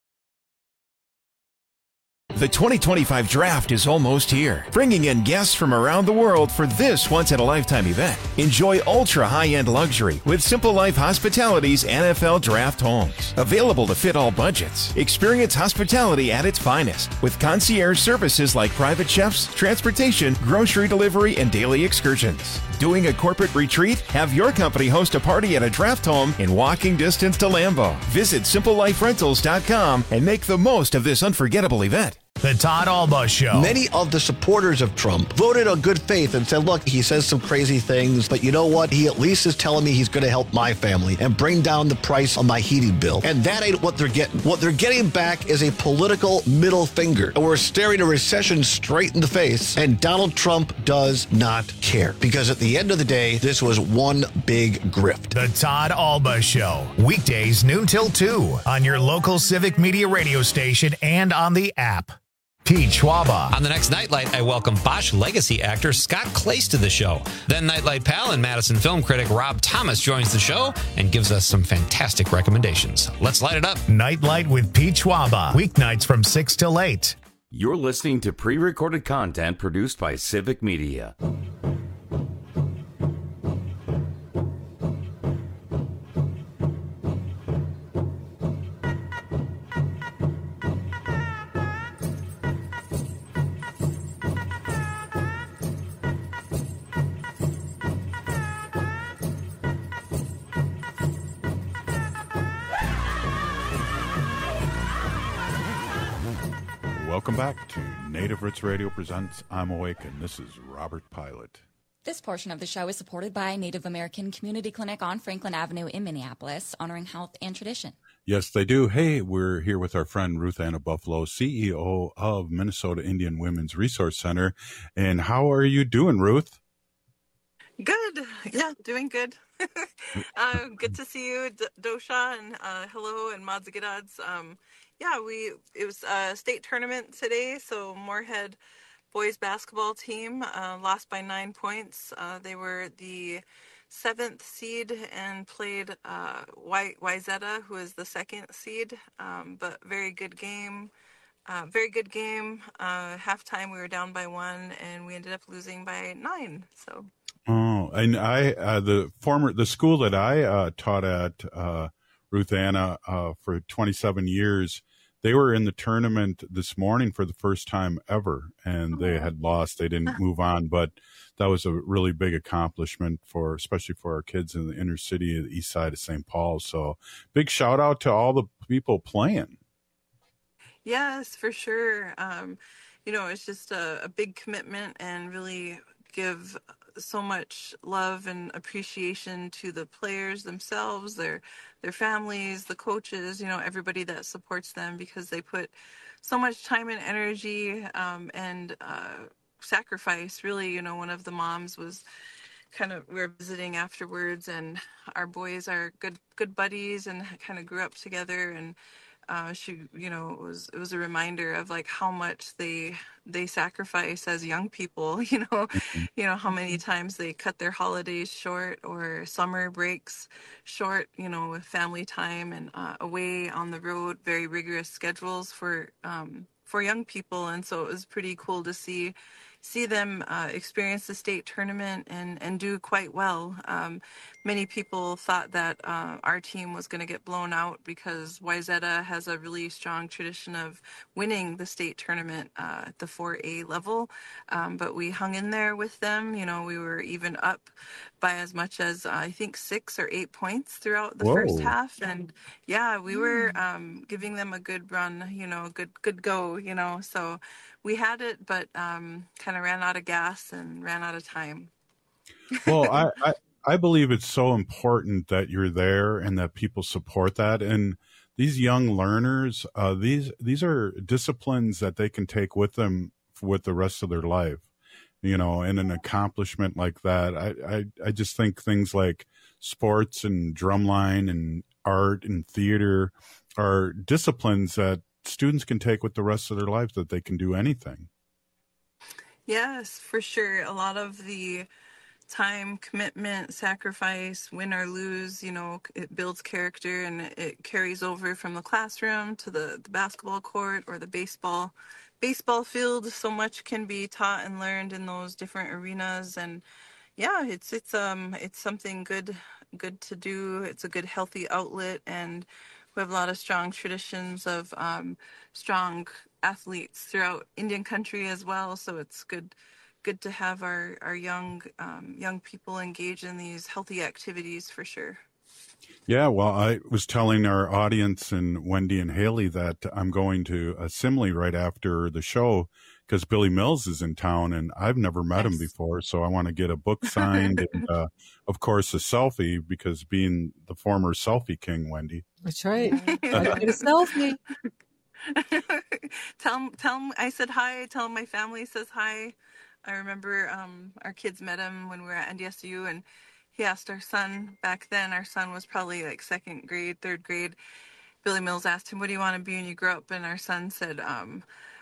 The 2025 draft is almost here, bringing in guests from around the world for this once-in-a-lifetime event. Enjoy ultra-high-end luxury with Simple Life Hospitality's NFL Draft Homes. Available to fit all budgets. Experience hospitality at its finest with concierge services like private chefs, transportation, grocery delivery, and daily excursions. Doing a corporate retreat? Have your company host a party at a draft home in walking distance to Lambeau. Visit SimpleLifeRentals.com and make the most of this unforgettable event. The Todd Alba Show. Many of the supporters of Trump voted on good faith and said, look, he says some crazy things, but you know what? He at least is telling me he's going to help my family and bring down the price on my heating bill. And that ain't what they're getting. What they're getting back is a political middle finger. And we're staring a recession straight in the face, and Donald Trump does not care. Because at the end of the day, this was one big grift. The Todd Alba Show. Weekdays noon till 2 on your local Civic Media radio station and on the app. Pete Schwaba. On the next Nightlight, I welcome Bosch legacy actor Scott Clace to the show. Then Nightlight pal and Madison film critic Rob Thomas joins the show and gives us some fantastic recommendations. Let's light it up. Nightlight with Pete Schwaba. Weeknights from 6 till 8. You're listening to pre-recorded content produced by Civic Media. Welcome back to Native Roots Radio presents I'm Awake, and this is Robert Pilot. This portion of the show is supported by Native American Community Clinic on Franklin Avenue in Minneapolis, honoring health and tradition. Yes, they do. Hey, we're here with our friend Ruth Anna Buffalo, CEO of Minnesota Indian Women's Resource Center. And how are you doing, Ruth? Good. Yeah, doing good. Good to see you, Dosha, and hello, and Madzigidads. It was a state tournament today, so Moorhead boys basketball team lost by 9 points. They were the 7th seed and played Wayzata, who is the 2nd seed, but very good game. Halftime we were down by 1, and we ended up losing by 9. So. Oh, and the school that I taught at, Ruth Anna, for 27 years, they were in the tournament this morning for the first time ever, and they had lost. They didn't move on, but that was a really big accomplishment especially for our kids in the inner city, the east side of St. Paul. So big shout out to all the people playing. Yes, for sure. It's just a big commitment, and really give so much love and appreciation to the players themselves, their families, the coaches, everybody that supports them, because they put so much time and energy and sacrifice. Really, one of the moms was we were visiting afterwards, and our boys are good buddies and kind of grew up together, and she, it was a reminder of like how much they sacrifice as young people, how many times they cut their holidays short or summer breaks short, with family time and away on the road, very rigorous schedules for young people. And so it was pretty cool to see them experience the state tournament and do quite well. Many people thought that our team was going to get blown out because Wayzata has a really strong tradition of winning the state tournament at the 4A level. But we hung in there with them. We were even up by as much as I think 6 or 8 points throughout the first half. And yeah, we were giving them a good run, good go, so we had it, but kind of ran out of gas and ran out of time. Well, I believe it's so important that you're there and that people support that. And these young learners, these are disciplines that they can take with them with the rest of their life, and an accomplishment like that. I just think things like sports and drumline and art and theater are disciplines that students can take with the rest of their lives, that they can do anything. Yes, for sure. A lot of the time, commitment, sacrifice, win or lose, it builds character, and it carries over from the classroom to the basketball court or the baseball field. So much can be taught and learned in those different arenas. And yeah, it's something good to do. It's a good, healthy outlet, and we have a lot of strong traditions of strong athletes throughout Indian country as well. So it's good to have our young people engage in these healthy activities for sure. Yeah, well, I was telling our audience and Wendy and Haley that I'm going to Assembly right after the show because Billy Mills is in town, and I've never met him before, so I want to get a book signed and, of course, a selfie, because being the former selfie king, Wendy. That's right. I get a selfie. Tell him I said hi. Tell him my family says hi. I remember our kids met him when we were at NDSU, and he asked our son back then. Our son was probably like 2nd grade, 3rd grade. Billy Mills asked him, "What do you want to be when you grow up?" And our son said,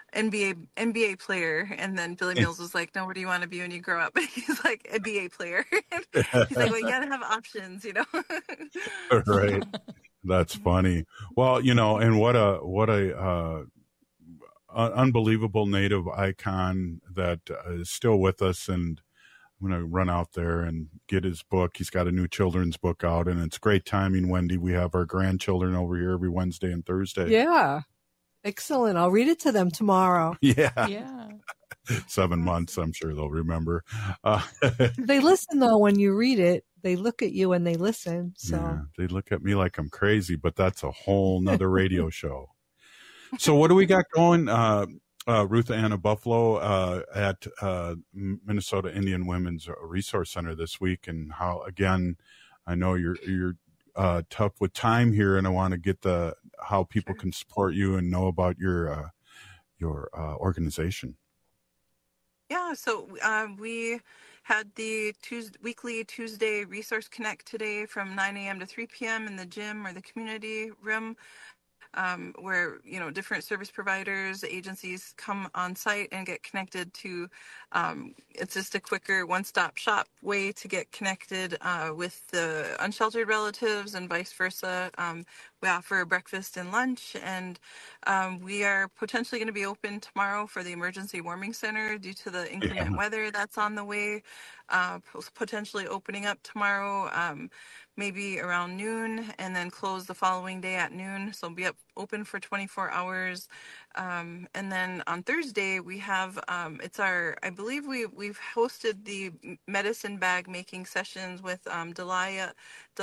NBA player. And then Billy Mills was like, no, what do you want to be when you grow up? He's like, a BA player. He's like, well, you gotta have options, you know. Right. That's funny. Well, and what a unbelievable Native icon that is still with us, and I'm going to run out there and get his book. He's got a new children's book out, and it's great timing, Wendy. We have our grandchildren over here every Wednesday and Thursday. Yeah. Excellent. I'll read it to them tomorrow. Yeah. 7 months, I'm sure they'll remember. They listen, though, when you read it. They look at you and they listen. So yeah, they look at me like I'm crazy, but that's a whole nother radio show. So what do we got going, Ruth Anna Buffalo, at Minnesota Indian Women's Resource Center this week? And how, again, I know you're tough with time here, and I want to get how people can support you and know about your organization. Yeah, so we had the weekly Tuesday Resource Connect today from 9 a.m. to 3 p.m. in the gym or the community room, where, different service providers, agencies come on site and get connected to, it's just a quicker one-stop shop way to get connected with the unsheltered relatives and vice versa. We offer breakfast and lunch, and we are potentially going to be open tomorrow for the Emergency Warming Center due to the inclement weather that's on the way, potentially opening up tomorrow, maybe around noon, and then close the following day at noon. So be open for 24 hours. And then on Thursday, we have, I believe we've hosted the medicine bag making sessions with Delilah,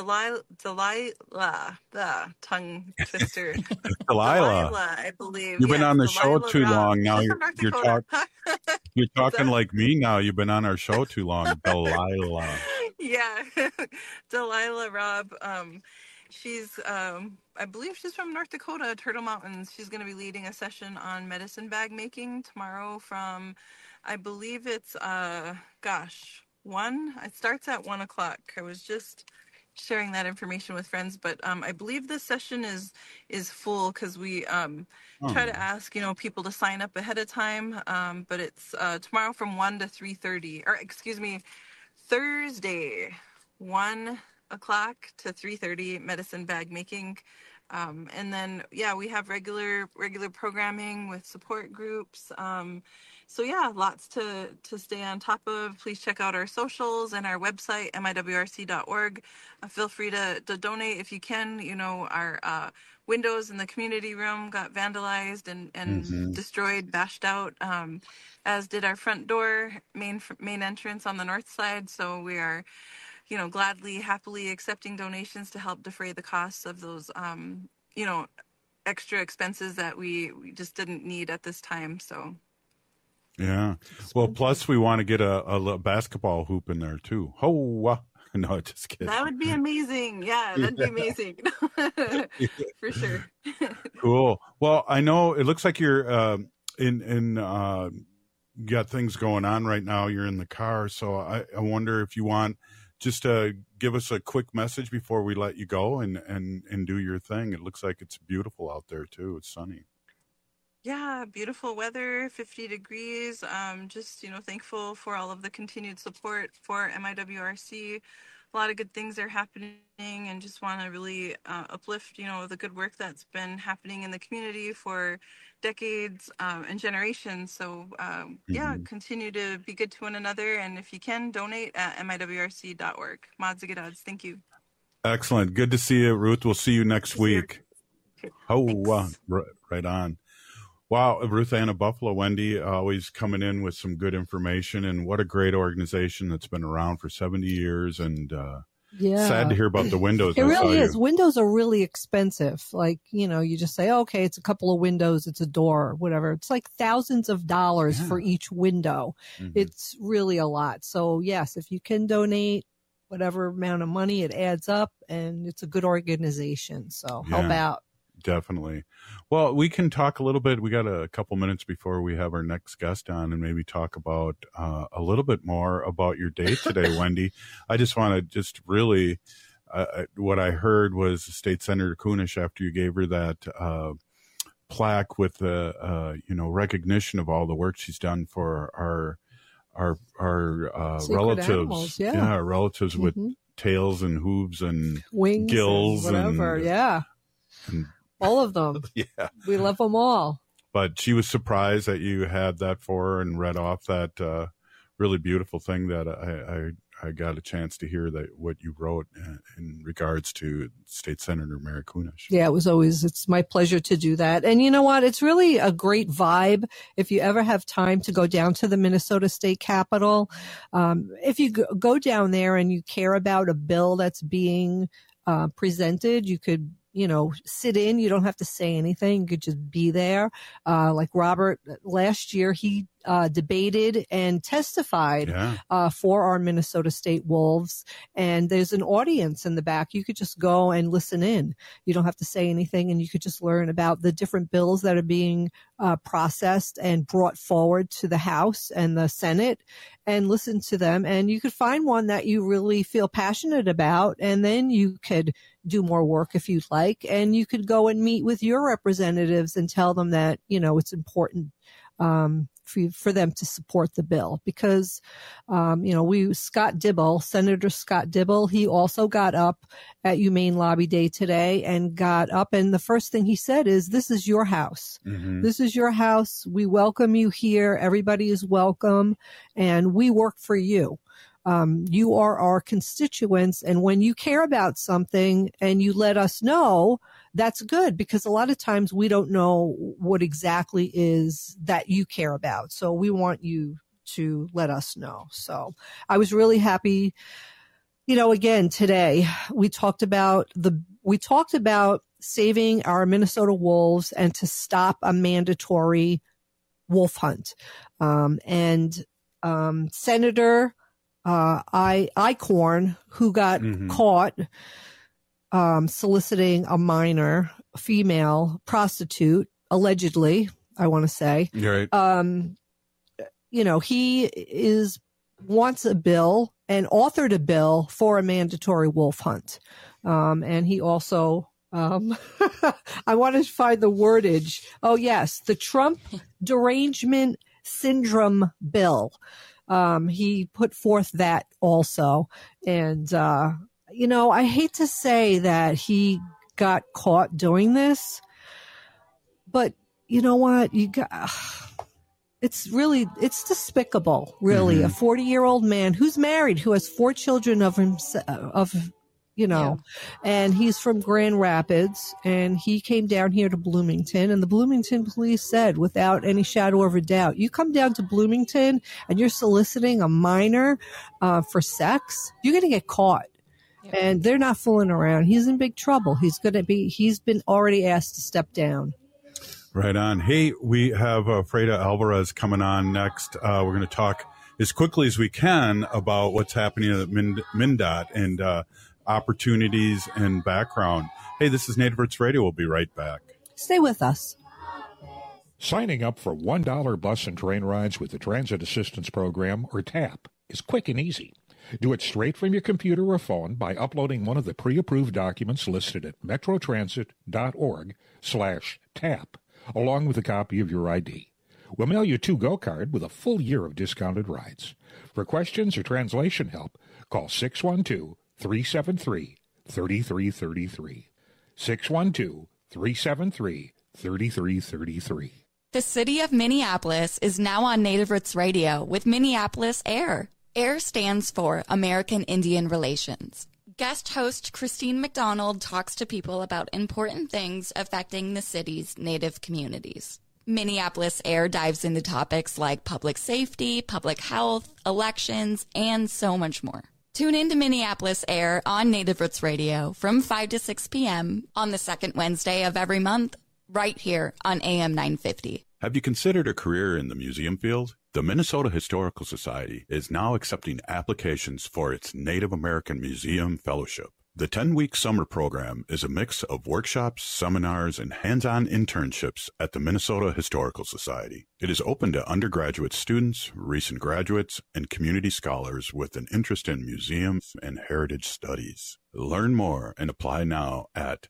the tongue twister. Delilah, I believe. You've been on the Delilah show too Robb. long. Now you're talking that? like me now. You've been on our show too long. Delilah. Yeah. Delilah Robb. She's, I believe she's from North Dakota, Turtle Mountains. She's going to be leading a session on medicine bag making tomorrow from, I believe it's, 1. It starts at 1 o'clock. I was just sharing that information with friends, but I believe this session is full because we try to ask people to sign up ahead of time. But it's tomorrow from 1 to 3:30, or excuse me, Thursday, 1 o'clock to 3:30, medicine bag making. And then, we have regular programming with support groups. So lots to stay on top of. Please check out our socials and our website, miwrc.org. Feel free to donate if you can. Our windows in the community room got vandalized and destroyed, bashed out, as did our front door, main entrance on the north side. So we are gladly, happily accepting donations to help defray the costs of those, extra expenses that we just didn't need at this time. So. Yeah. Well, plus we want to get a basketball hoop in there too. No, just kidding. That would be amazing. Yeah, that'd be amazing. For sure. Cool. Well, I know it looks like you're got things going on right now. You're in the car. So I wonder if you want just to give us a quick message before we let you go and do your thing. It looks like it's beautiful out there too. It's sunny. Yeah, beautiful weather, 50 degrees. Just, thankful for all of the continued support for MIWRC. A lot of good things are happening, and just want to really uplift, the good work that's been happening in the community for decades and generations. So, continue to be good to one another. And if you can, donate at miwrc.org. Mods. Thank you. Excellent. Good to see you, Ruth. We'll see you next week. Right on. Wow, Ruth Anna Buffalo, Wendy, always coming in with some good information, and what a great organization that's been around for 70 years, and sad to hear about the windows. It really is. Windows are really expensive. Like, you just say, okay, it's a couple of windows, it's a door, whatever. It's like thousands of dollars for each window. It's really a lot. So, yes, if you can donate whatever amount of money, it adds up, and it's a good organization. So help out. Definitely. Well, we can talk a little bit. We got a couple minutes before we have our next guest on, and maybe talk about a little bit more about your day today, Wendy. I just want to really, what I heard was State Senator Kunish, after you gave her that plaque with the recognition of all the work she's done for our relatives. Animals, our relatives with tails and hooves and wings, gills, and whatever. And all of them. Yeah, we love them all. But she was surprised that you had that for her and read off that really beautiful thing that I got a chance to hear that what you wrote in regards to State Senator Mary Kunesh. Yeah, it's my pleasure to do that. And you know what? It's really a great vibe. If you ever have time to go down to the Minnesota State Capitol, if you go down there and you care about a bill that's being presented, you could sit in. You don't have to say anything. You could just be there. Like Robert, last year, he debated and testified for our Minnesota State Wolves. And there's an audience in the back. You could just go and listen in. You don't have to say anything, and you could just learn about the different bills that are being processed and brought forward to the House and the Senate, and listen to them. And you could find one that you really feel passionate about, and then you could do more work if you'd like, and you could go and meet with your representatives and tell them that, it's important for them to support the bill, because, Senator Scott Dibble, he also got up at UMaine Lobby Day today and got up, and the first thing he said is, "This is your house. This is your house. We welcome you here. Everybody is welcome, and we work for you. You are our constituents, and when you care about something and you let us know, that's good, because a lot of times we don't know what exactly is that you care about. So we want you to let us know." So I was really happy. Again, today we talked about saving our Minnesota wolves and to stop a mandatory wolf hunt. Senator Eichhorn, who got caught soliciting a minor female prostitute, allegedly, I want to say. Right. He wants a bill and authored a bill for a mandatory wolf hunt. And he also, I want to find the wordage. Oh, yes, the Trump Derangement Syndrome Bill. He put forth that also. And, I hate to say that he got caught doing this, but you know what? It's despicable, really. A 40-year-old man who's married, who has 4 children of himself, and he's from Grand Rapids, and he came down here to Bloomington, and the Bloomington police said, without any shadow of a doubt, you come down to Bloomington and you're soliciting a minor for sex, you're going to get caught. And they're not fooling around. He's in big trouble. He's been already asked to step down. Right on. Hey, we have Freda Alvarez coming on next. We're going to talk as quickly as we can about what's happening at MnDOT and opportunities and background. Hey, this is Native Roots Radio. We'll be right back. Stay with us. Signing up for $1 bus and train rides with the Transit Assistance Program, or TAP, is quick and easy. Do it straight from your computer or phone by uploading one of the pre-approved documents listed at metrotransit.org/TAP, along with a copy of your ID. We'll mail you a to-go card with a full year of discounted rides. For questions or translation help, call 612-373-3333. 612-373-3333. The city of Minneapolis is now on Native Roots Radio with Minneapolis AIR. AIR stands for American Indian Relations. Guest host Christine McDonald talks to people about important things affecting the city's Native communities. Minneapolis AIR dives into topics like public safety, public health, elections, and so much more. Tune in to Minneapolis AIR on Native Roots Radio from 5 to 6 p.m. on the second Wednesday of every month, right here on AM 950. Have you considered a career in the museum field? The Minnesota Historical Society is now accepting applications for its Native American Museum Fellowship. The 10-week summer program is a mix of workshops, seminars, and hands-on internships at the Minnesota Historical Society. It is open to undergraduate students, recent graduates, and community scholars with an interest in museums and heritage studies. Learn more and apply now at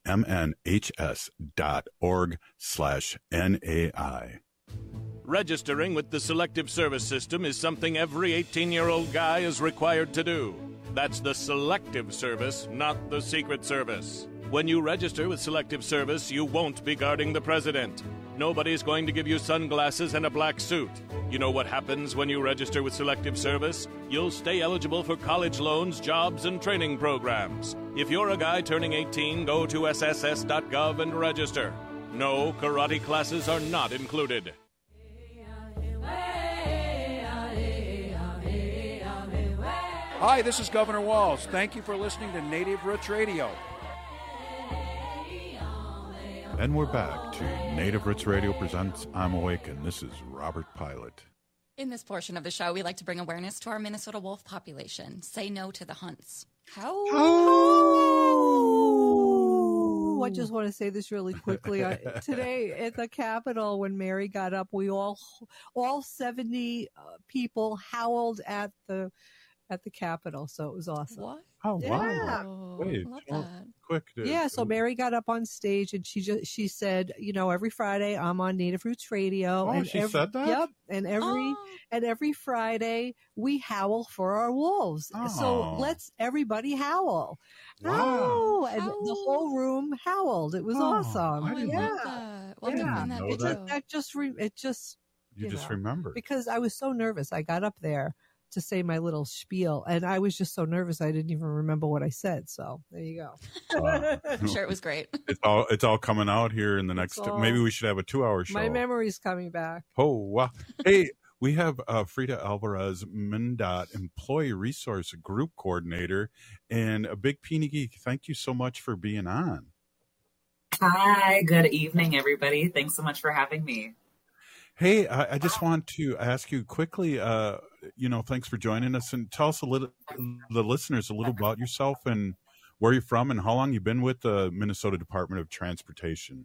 mnhs.org/NAI. Registering with the Selective Service System is something every 18-year-old guy is required to do. That's the Selective Service, not the Secret Service. When you register with Selective Service, you won't be guarding the president. Nobody's going to give you sunglasses and a black suit. You know what happens when you register with Selective Service? You'll stay eligible for college loans, jobs, and training programs. If you're a guy turning 18, go to sss.gov and register. No, karate classes are not included. Hi, this is Governor Walz. Thank you for listening to Native Roots Radio. And we're back to Native Roots Radio presents I'm Awake, and this is Robert Pilot. In this portion of the show, we like to bring awareness to our Minnesota wolf population. Say no to the hunts. Oh, I just want to say this really quickly. Today at the Capitol, when Mary got up, we all 70 people howled at the Capitol, so it was awesome. What? Oh, yeah. Wow. Wait, quick. Yeah, so Mary got up on stage and she said, every Friday I'm on Native Roots Radio. Oh, and she said that? Yep. And every Friday we howl for our wolves. Oh. So let's everybody howl. Wow. Howl. And the whole room howled. It was awesome. I love that. We'll defend that video. You just remembered. Because I was so nervous. I got up there to say my little spiel, and I was just so nervous I didn't even remember what I said. So there you go. I'm sure it was great. It's all coming out here in the next. Maybe we should have a 2-hour show. My memory's coming back. Oh wow! Hey, we have Frida Alvarez, MnDOT Employee Resource Group Coordinator, and a big Pinigi. Thank you so much for being on. Hi, good evening, everybody. Thanks so much for having me. Hey, I just want to ask you quickly, thanks for joining us, and tell us the listeners a little about yourself and where you're from and how long you've been with the Minnesota Department of Transportation.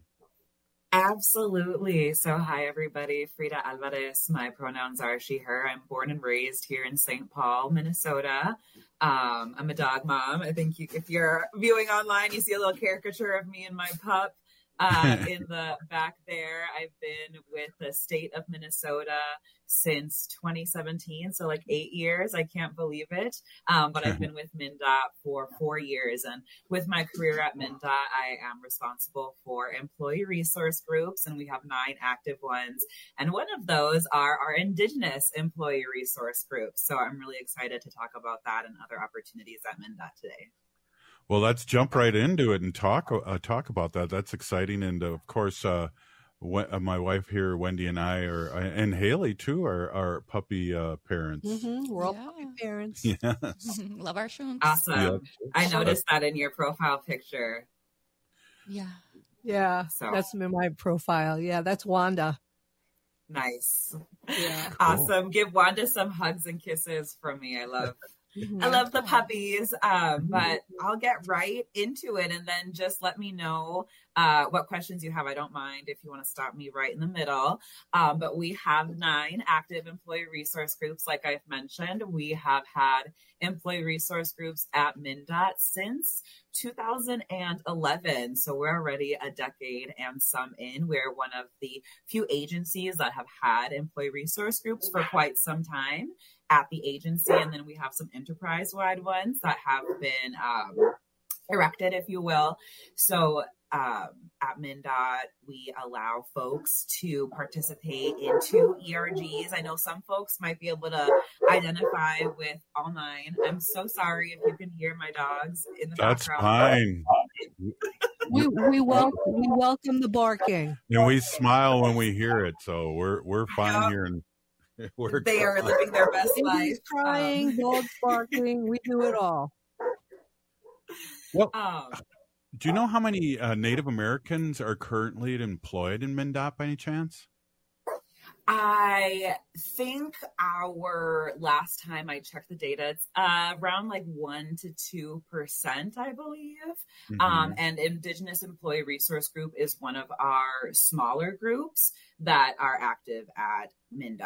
Absolutely. So hi, everybody. Frida Alvarez. My pronouns are she, her. I'm born and raised here in St. Paul, Minnesota. I'm a dog mom. I think if you're viewing online, you see a little caricature of me and my pup. In the back there. I've been with the state of Minnesota since 2017, so like 8 years. I can't believe it. But I've been with MnDOT for 4 years. And with my career at MnDOT, I am responsible for employee resource groups, and we have 9 active ones. And one of those are our Indigenous employee resource groups. So I'm really excited to talk about that and other opportunities at MnDOT today. Well, let's jump right into it and talk about that. That's exciting, and of course, my wife here, Wendy, and I and Haley too, are puppy parents. Mm-hmm. We're all puppy parents. Yes. Love our shows. Awesome. Yeah. I noticed that in your profile picture. Yeah. So that's in my profile. Yeah, that's Wanda. Nice. Yeah. Awesome. Give Wanda some hugs and kisses from me. I love the puppies, but I'll get right into it, and then just let me know what questions you have. I don't mind if you want to stop me right in the middle, but we have 9 active employee resource groups. Like I've mentioned, we have had employee resource groups at MnDOT since 2011. So we're already a decade and some in. We're one of the few agencies that have had employee resource groups for quite some time at the agency. And then we have some enterprise-wide ones that have been erected, if you will. So at MnDOT, we allow folks to participate in 2 ERGs. I know some folks might be able to identify with all 9. I'm so sorry if you can hear my dogs in the background. That's fine. We welcome the barking. And we smile when we hear it, so we're fine here. And they are living their best life. Crying, dogs barking, we do it all. Well, do you know how many Native Americans are currently employed in MnDOT by any chance? I think our last time I checked the data, it's around like 1% to 2%, I believe. And Indigenous Employee Resource Group is one of our smaller groups that are active at MnDOT.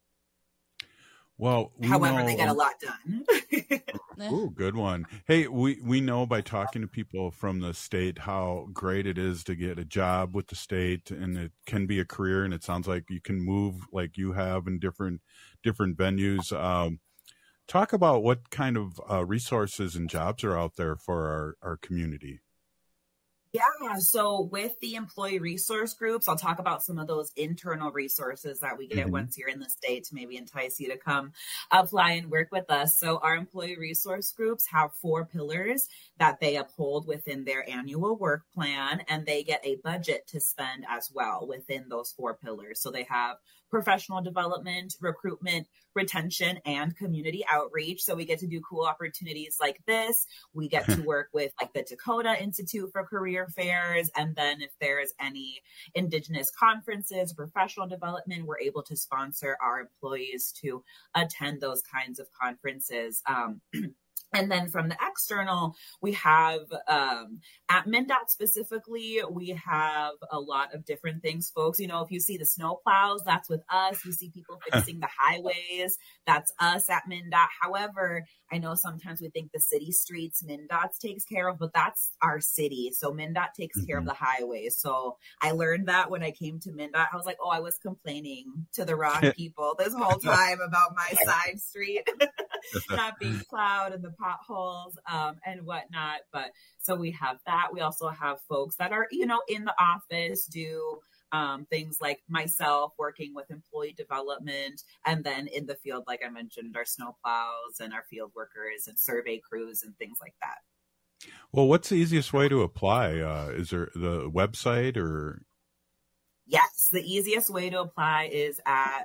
Well, however, they get a lot done. Ooh, good one. Hey, we know by talking to people from the state how great it is to get a job with the state, and it can be a career, and it sounds like you can move like you have in different venues. Talk about what kind of resources and jobs are out there for our community. Yeah, so with the employee resource groups, I'll talk about some of those internal resources that we get once you're in the state to maybe entice you to come apply and work with us. So our employee resource groups have 4 pillars that they uphold within their annual work plan, and they get a budget to spend as well within those 4 pillars. So they have professional development, recruitment, retention, and community outreach. So we get to do cool opportunities like this. We get to work with like the Dakota Institute for Career Fairs. And then if there's any Indigenous conferences, professional development, we're able to sponsor our employees to attend those kinds of conferences. And then from the external, we have, at MnDOT specifically, we have a lot of different things, folks. You know, if you see the snow plows, that's with us. You see people fixing the highways, that's us at MnDOT. However, I know sometimes we think the city streets MnDOT takes care of, but that's our city. So MnDOT takes care of the highways. So I learned that when I came to MnDOT. I was like, oh, I was complaining to the wrong people this whole time about my side street not being plowed and the potholes and whatnot. But so we have that. We also have folks that are, you know, in the office, do things like myself working with employee development, and then in the field, like I mentioned, our snow plows and our field workers and survey crews and things like that. Well, what's the easiest way to apply? Is there the website or? Yes, the easiest way to apply is at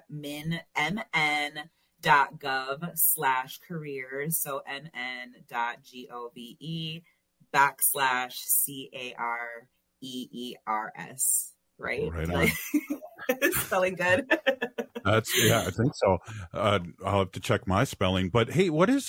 mn.gov/careers. So nn.gov/CAREERS. Right? Right on. Spelling good. I think so. I'll have to check my spelling. But hey, what has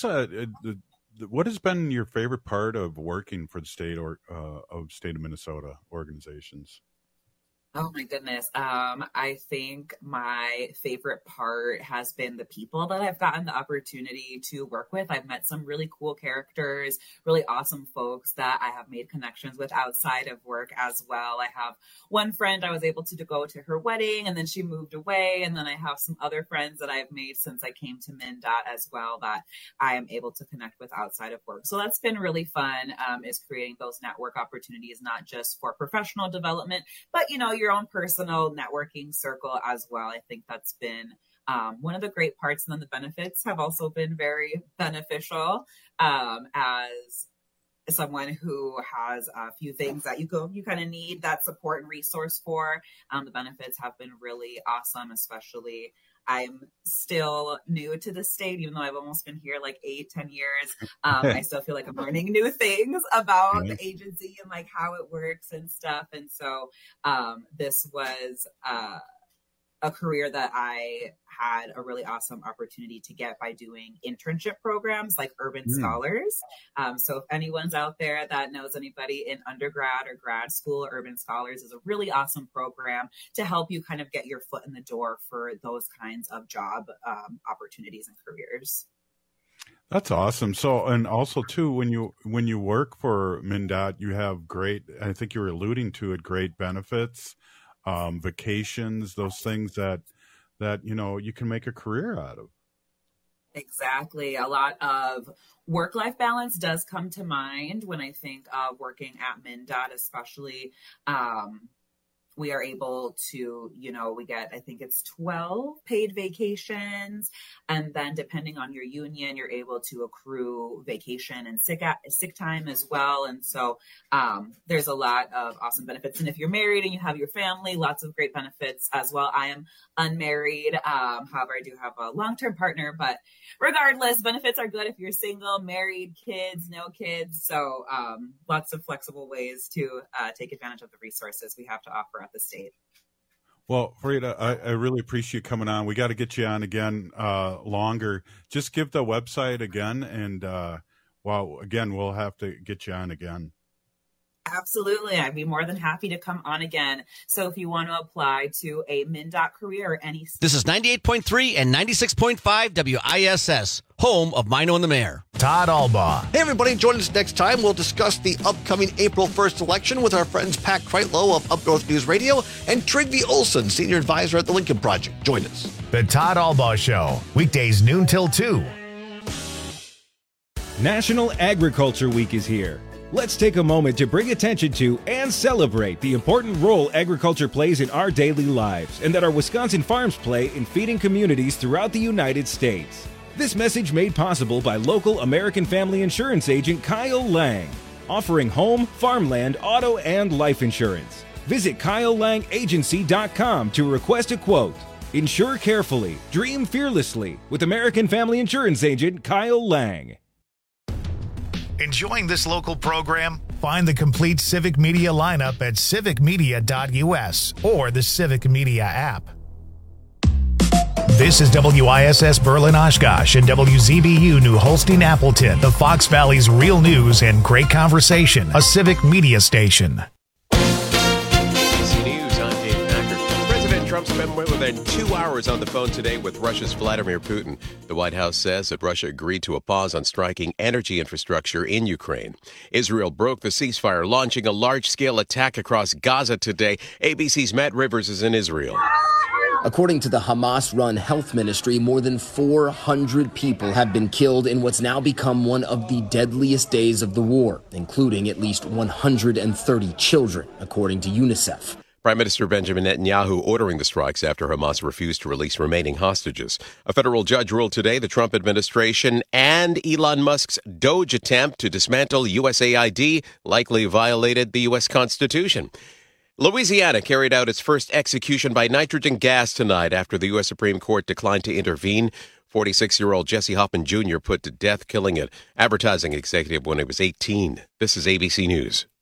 been your favorite part of working for the state of Minnesota organizations? Oh my goodness. I think my favorite part has been the people that I've gotten the opportunity to work with. I've met some really cool characters, really awesome folks that I have made connections with outside of work as well. I have one friend I was able to go to her wedding, and then she moved away. And then I have some other friends that I've made since I came to MnDOT as well that I am able to connect with outside of work. So that's been really fun, is creating those network opportunities, not just for professional development, but, you know, your own personal networking circle as well. I think that's been one of the great parts. And then the benefits have also been very beneficial as someone who has a few things that you kind of need that support and resource for. The benefits have been really awesome, especially I'm still new to the state, even though I've almost been here like 8-10 years. I still feel like I'm learning new things about the agency and like how it works and stuff. And so this was a career that I had a really awesome opportunity to get by doing internship programs like Urban Scholars. So if anyone's out there that knows anybody in undergrad or grad school, Urban Scholars is a really awesome program to help you kind of get your foot in the door for those kinds of job opportunities and careers. That's awesome. So, and also too, when you work for MnDOT, you have great, I think you were alluding to it, great benefits, vacations, those things that, you know, you can make a career out of. Exactly. A lot of work-life balance does come to mind when I think of working at MnDOT, especially. We are able to, you know, we get, I think it's 12 paid vacations. And then depending on your union, you're able to accrue vacation and sick time as well. And so there's a lot of awesome benefits. And if you're married and you have your family, lots of great benefits as well. I am unmarried. However, I do have a long-term partner, but regardless, benefits are good if you're single, married, kids, no kids. So lots of flexible ways to take advantage of the resources we have to offer at the state. Well, Frida, I really appreciate you coming on. We got to get you on again longer. Just give the website again, and again, we'll have to get you on again. Absolutely. I'd be more than happy to come on again. So if you want to apply to a MnDOT career or any... This is 98.3 and 96.5 WISS, home of Mino and the Mayor. Todd Albaugh. Hey, everybody, join us next time. We'll discuss the upcoming April 1st election with our friends Pat Kreitlow of Up North News Radio and Trygve Olson, Senior Advisor at the Lincoln Project. Join us. The Todd Albaugh Show, weekdays noon till 2. National Agriculture Week is here. Let's take a moment to bring attention to and celebrate the important role agriculture plays in our daily lives and that our Wisconsin farms play in feeding communities throughout the United States. This message made possible by local American Family Insurance agent Kyle Lang, offering home, farmland, auto, and life insurance. Visit KyleLangAgency.com to request a quote. Insure carefully, dream fearlessly with American Family Insurance agent Kyle Lang. Enjoying this local program? Find the complete Civic Media lineup at civicmedia.us or the Civic Media app. This is WISS Berlin Oshkosh and WZBU New Holstein Appleton, the Fox Valley's real news and great conversation, a Civic Media station. ABC News, I'm Dave Packard. President Trump spent more than 2 hours on the phone today with Russia's Vladimir Putin. The White House says that Russia agreed to a pause on striking energy infrastructure in Ukraine. Israel broke the ceasefire, launching a large-scale attack across Gaza today. ABC's Matt Rivers is in Israel. According to the Hamas-run health ministry, more than 400 people have been killed in what's now become one of the deadliest days of the war, including at least 130 children, according to UNICEF. Prime Minister Benjamin Netanyahu ordering the strikes after Hamas refused to release remaining hostages. A federal judge ruled today the Trump administration and Elon Musk's DOGE attempt to dismantle USAID likely violated the U.S. Constitution. Louisiana carried out its first execution by nitrogen gas tonight after the U.S. Supreme Court declined to intervene. 46-year-old Jesse Hoffman Jr. put to death, killing an advertising executive when he was 18. This is ABC News.